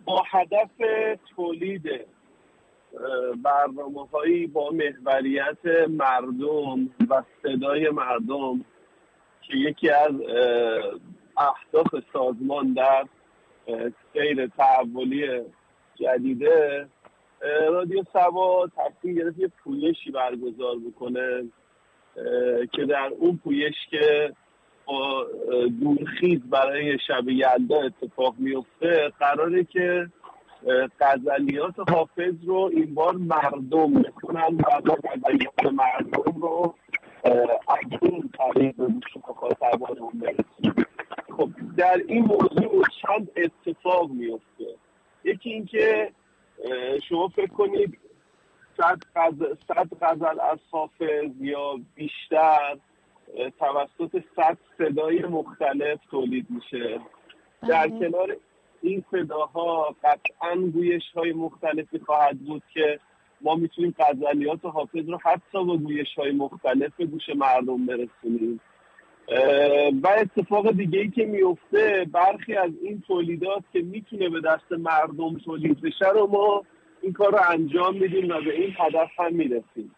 با هدف تولید برنامه‌هایی با محوریت مردم و صدای مردم که یکی از اهداف سازمان در سیر تحولی جدیده، رادیو سبا تصمیم گرفت یه پویشی برگزار بکنه که در اون پویش که دورخیز برای شب یلدا اتفاق میفته، قراره که غزلیات حافظ رو این بار مردم بکنن و غزلیات مردم رو از این طریق به گوش مخاطبانمون برسونن. خب در این موضوع چند اتفاق میفته. یکی این که شما فکر کنید 100 غزل از حافظ یا بیشتر توسط 100 صدای مختلف تولید میشه. در کنار این صداها قطعاً گویش‌های مختلفی خواهد بود که ما میتونیم غزلیات حافظ رو حتی با گویش‌های مختلف به گوش مردم برسونیم. و اتفاق دیگه‌ای که میفته، برخی از این تولیدات که میتونه به دست مردم تولید بشه رو ما این کار رو انجام میدیم و به این هدف هم میرسیم.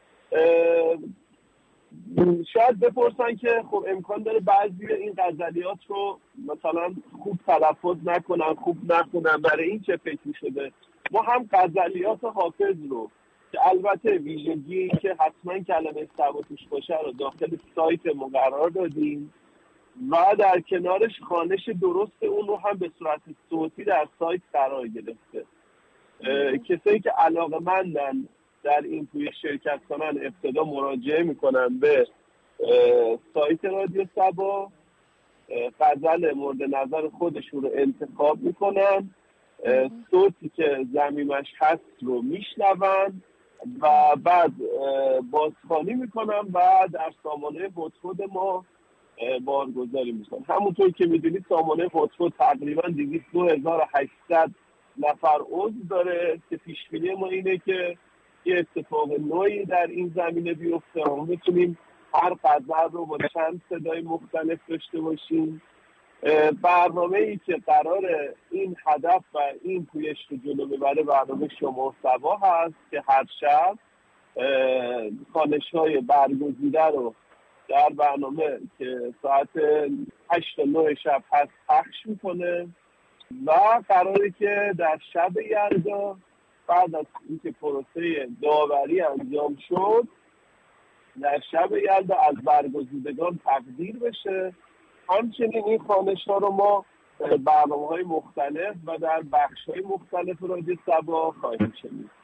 شاید بپرسن که خب امکان داره بعضی این غزلیات رو مثلا خوب تلفظ نکنن، خوب نخونن، برای این چه فکر شده؟ ما هم غزلیات حافظ رو که البته ویژگی که حتما کلمه سبا توش باشه رو داخل سایت مقرر دادیم و در کنارش خوانش درست اون رو هم به صورت صوتی در سایت قرار گرفته. کسایی که علاقه‌مندن در این توی شرکت کنن ابتدا مراجعه میکنن به سایت رادیو سبا، غزل مورد نظر خودشون رو انتخاب میکنن، صوتی که ضمیمش هست رو میشنون و بعد بازخوانی میکنن و در سامانه هتفود ما بارگذاری میکنن. همونطور که میدونید سامانه هتفود تقریبا 22800 نفر عضو داره که پیشبینی ما اینه که یه اتفاق نوعی در این زمینه بیفته. ما میتونیم هر غزل رو با چند صدای مختلف داشته باشیم. برنامه‌ای که قرار این هدف و این پویش رو جلو ببره برنامه شما سبا هست که هر شب خوانش‌های برگزیده رو در برنامه که ساعت 8 تا 9 شب هست پخش میکنه و قراره که در شب یلدا بعد از اینکه پروسه داوری انجام شد در شب یلدا از برگزیدگان تقدیر بشه. همچنین این خوانش‌ها رو ما برنامه‌های مختلف و در بخش‌های مختلف رادیو سبا خواهیم شنید.